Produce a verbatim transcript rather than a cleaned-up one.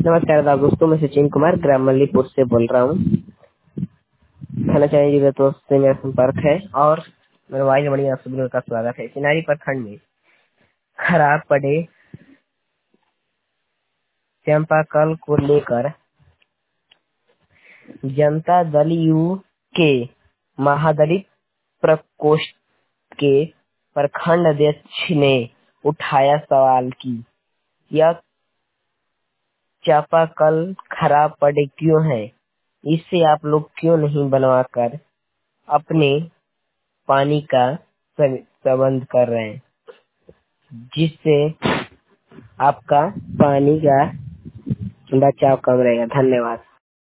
नमस्कार आदाब दोस्तों, मैं सचिन कुमार ग्राम मल्लीपुर से बोल रहा हूँ। थाना चाहिए जरूरतों से मेरा संपर्क है और मेरे मोबाइल नंबर आप सभी लोगों का स्वागत है। चिनारी प्रखंड में खराब पड़े चंपाकल को लेकर जनता दल यू के महादलित प्रकोष्ठ के प्रखंड अध्यक्ष ने उठाया सवाल कि यह चापाकल खराब पड़े क्यों है, इससे आप लोग क्यों नहीं बनवाकर अपने पानी का प्रबंध कर रहे हैं, जिससे आपका पानी का बचाव कम रहेगा। धन्यवाद।